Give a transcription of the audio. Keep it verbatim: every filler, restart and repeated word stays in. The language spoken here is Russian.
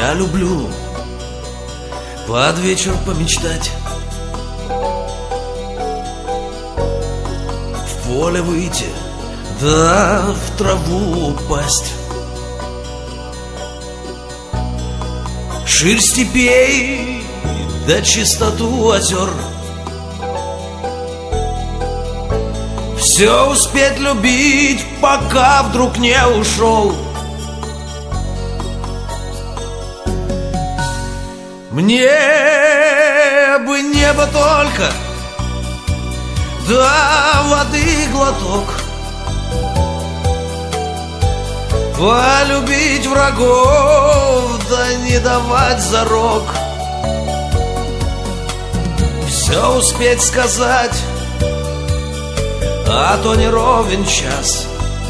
Я люблю под вечер помечтать, в поле выйти, да в траву упасть. Ширь степей, да чистоту озер, все успеть любить, пока вдруг не ушел. Мне бы небо только, да воды глоток, полюбить врагов, да не давать зарок, все успеть сказать, а то не ровен час.